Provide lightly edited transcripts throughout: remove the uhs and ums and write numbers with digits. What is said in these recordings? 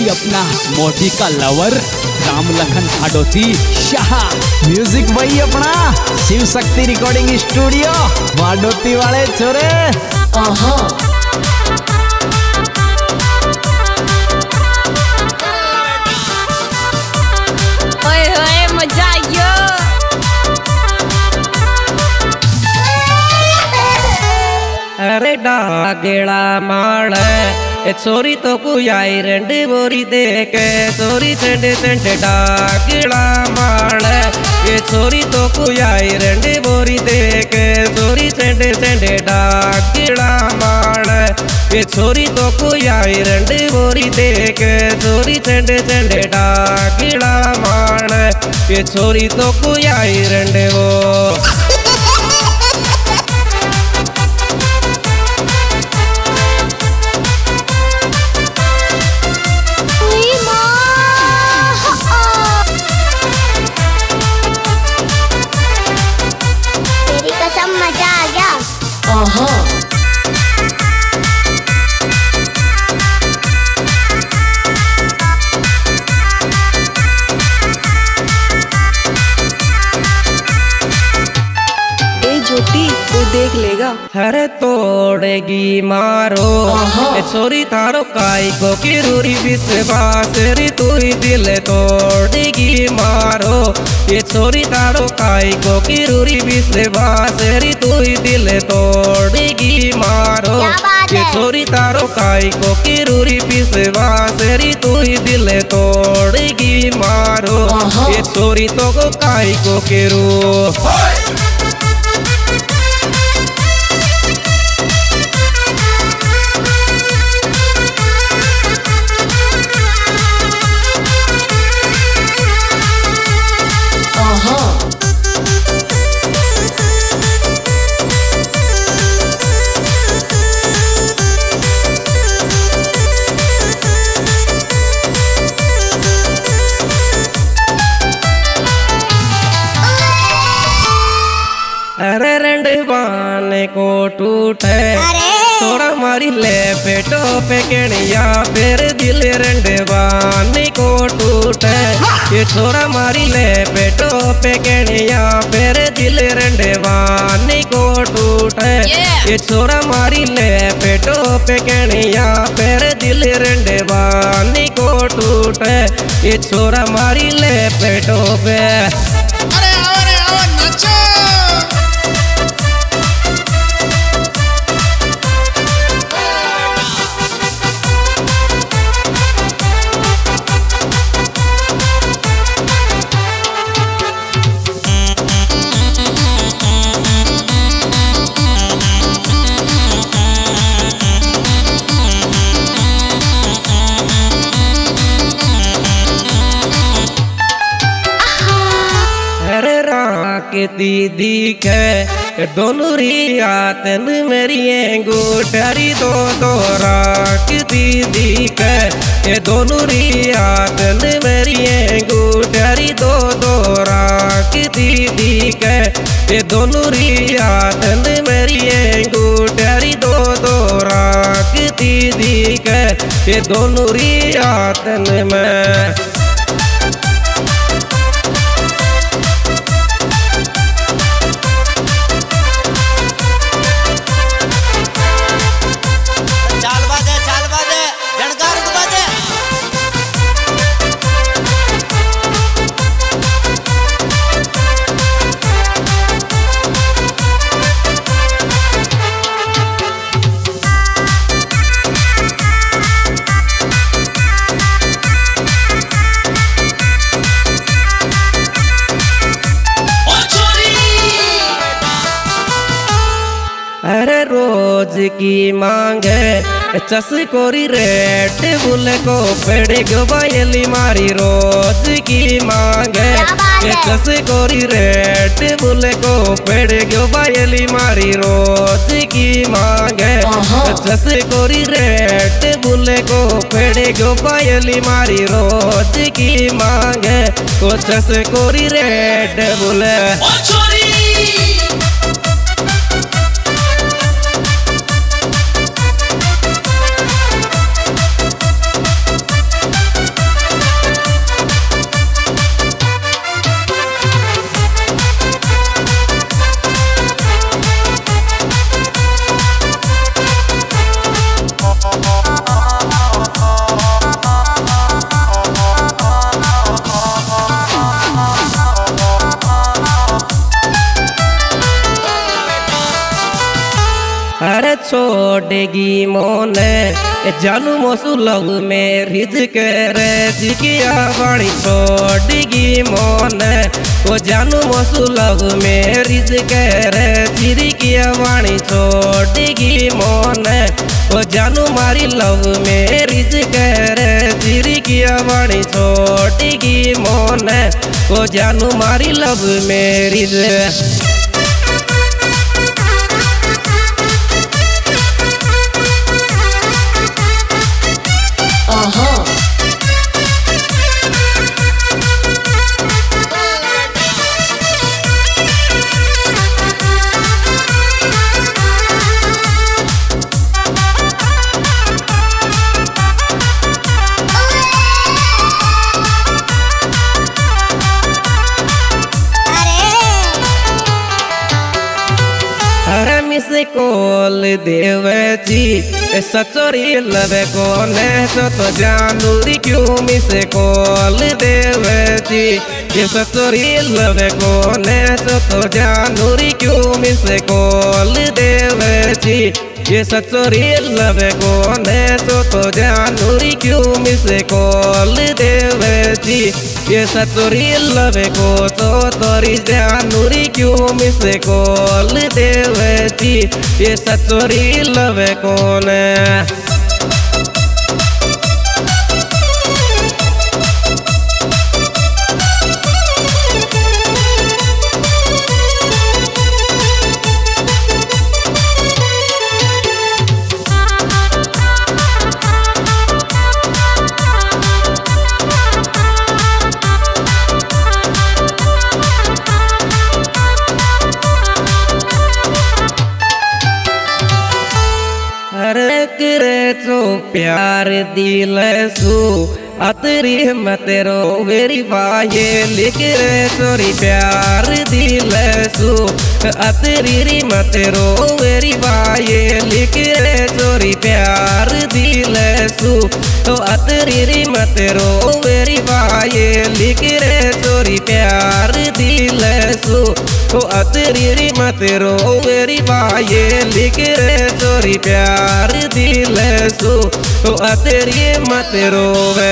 अपना मोटी का लवर राम लखन हाडोती शाह। म्यूजिक वही अपना शिव शक्ति रिकॉर्डिंग स्टूडियो वाडोती वाले छोरे। ओए होए मजा आयो। अरे डागेड़ा माड़ छोरी तो कुयाई रंड बोरी देख छोरी चंडे चंडे डागेड़ा माड़ ये छोरी तो कुयाई रंड बोरी देख छोरी चंडे चंडे डागेड़ा माड़ ये छोरी तो कुयाई रंड बोरी देख छोरी चंडे चंडे डागेड़ा माड़ ये छोरी तो कुयाई रंड वो। मजा आ गया। ज्योति वो देख लेगा। हरे तोड़ेगी मारो छोरी थारो काई को किरूरी विश्वास री तू ही दिल तोड़ेगी मारो ये छोरी थारो काई को किरूरी विश्वास री तू ही दिल तोड़ेगी मारो ये छोरी तारो काई को किरूरी विश्वास री तू ही दिल तोड़ेगी मारो ये छोरी तो को काई को किरू। अरे रंडवान को टूटे थोड़ा मारी ले पेटो पे केणिया फिर दिल रंडवान को टूटे ये थोड़ा मारी ले पेटो पे केणिया फिर दिल रंडवान को टूटे ये थोड़ा मारी ले पेटो पे केणिया फिर दिल रंडवान को टूटे ये छोरा मारी ले पेटो पे। के दीदी के दोनों रियातन मेरी अंगूठारी दो दो राख दीदी के दोनों रियातन मेरी अंगूठारी दो दो राख दीदी के दोनों रियातन मेरी अंगूठारी दो दो राख दीदी के दोनों रियातन में। अरे रोज की मांगे चसकोरी रेट बुल को पेड़ गो बायली मारी रोज की मांगे चसकोरी रेट बुल को पेड़ गो बायली मारी रोज की मांगे चसकोरी रेट बुल को पेड़ गो बायली मारी रोज की मांगे को चसकोरी रेट बुले। अरे छोड़ेगी मोने जानू मोसू लव में रिज करे जिकिया बाड़ी छोड़ेगी मोने वो जानू मोसू लव में रिज करे जिकिया बाड़ी छोड़ेगी मोने वो जानू मारी लव में रिज करे जिकिया बाड़ी छोड़ेगी मोने वो जानू मारी लव में रिज से कोल देवे जी सचोरी लवे कोने तो जानूरी क्यों मिसे कोल देवे जी ये सचोरी लवे कोने तो जानूरी क्यों मिसे कोल देवे जी ये सचोरी लवे कोने तो जानूरी क्यों मिसे कोल देवे जी ये सचोरी लवे को तो तोरी जानूरी क्यों मिसे कोल देवे जी ये सचोरी लवे कोने करे तो प्यार दिल सू अतरी मतेरो वेरी बाये लिख रे तोरी प्यार दिल सू अतरी मतेरो वेरी बाये लिख रे तोरी प्यार दिल सू तो अतरी मतेरो वेरी बाये लिख रे तोरी प्यार दिल सू तो अतरी मतेरो वेरी बाये लिख रे तोरी प्यार दिल सू तो अतरी मतेरो वे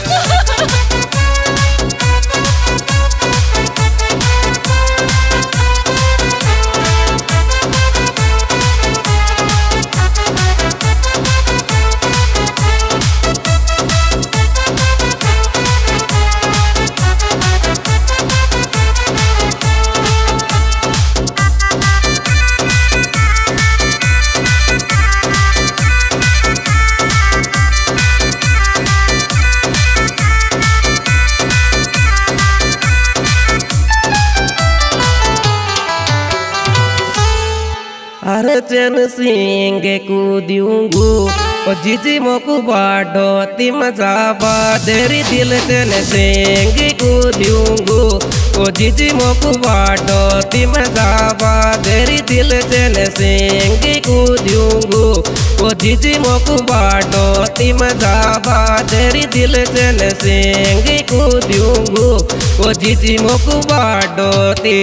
अरे चन सिंह कूदूंगू ओ जीजी मोकू बाडो तिम जाबा देरी दिल चन सिंह कूदूंगू ओ जीजी मोकू बाडो तिम जाबा देरी दिल चन सिंह कूदूंगू ओ जीजी मोकू बाडो तिम जाबा देरी दिल चन सिंह कूदूंगू ओ जीजी मोकू बाडो ती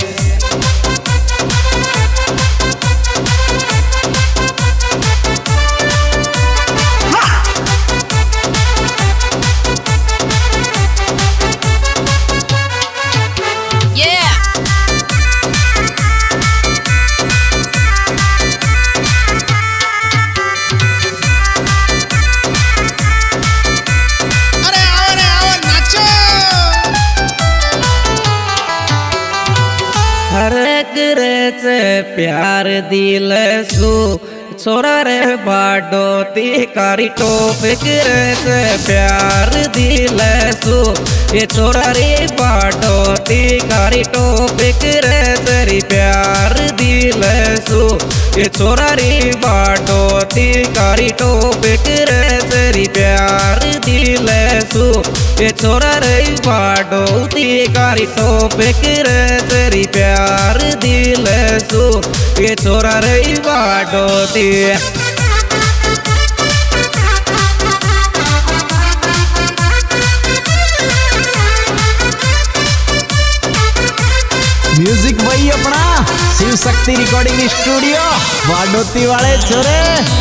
प्यार दिल सू छोरा रे बाडो तिकारी टोपिक रे प्यार दिल सू ये छोरा रे बाडो तिकारी टोपिक रे तेरी प्यार दिल सू ये छोरा रे बाडो तिकारी टोपिक रे तेरी प्यार दिल सू ये छोरा रे बाडो तिकारी टोपिक रे तेरी प्यार दिल सू ये छोरा रे बाडो ती म्यूजिक वही अपना शिव शिव शक्ति रिकॉर्डिंग स्टूडियो बाडोती वाले छोरे।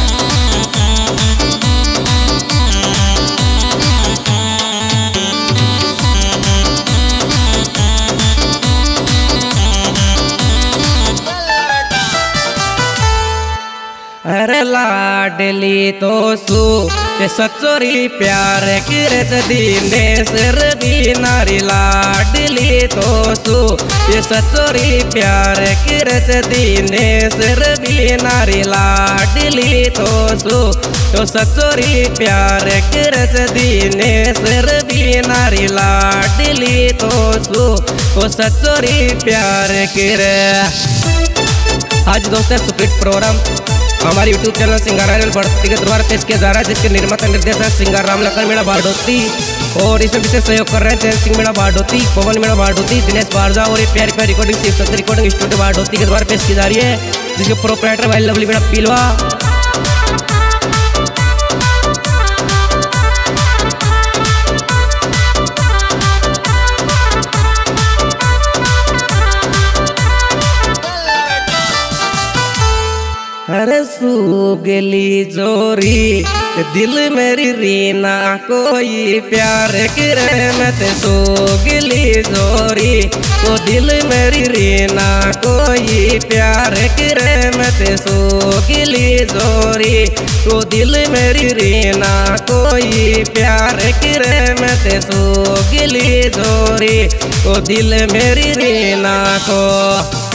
अरे लाडली तो सू ये सचोरी प्यार किरत दीनेश रवि नारी लाडली तो सू ये सचोरी प्यार किरत दीनेश रवि नारी लाडली तो सू तो सचोरी प्यार किरत दीनेश रवि नारी लाडली तो सू तो सचोरी प्यार किर। आज दोस्तों सुप्रीत प्रोग्राम हमारे YouTube चैनल सिंगारायल बढ़ती के द्वारा पेश किया जा रहा है, जिसके निर्माता निर्देशक सिंगर राम लखन मीणा बाडोती और इसमें विशेष सहयोग कर रहे हैं जयंत सिंह मीणा बाडोती, पवन मीणा बाडोती, दिनेश बारजा और ये प्यारी प्यारी recording Shiv Shakti recording studio बाडोती के द्वारा पेश की जा रही है, जिसके प्रोपराइटर भाई लवली मीणा पीलवा। अरे सूगली जोरी दिल मेरी रीना कोई प्यार करे मत सूगली जोरी तो दिल मेरी रीना कोई प्यार करे मत सूगली जोरी तो दिल मेरी रीना कोई प्यार करे मत सूगली जोरी तो दिल मेरी रीना को।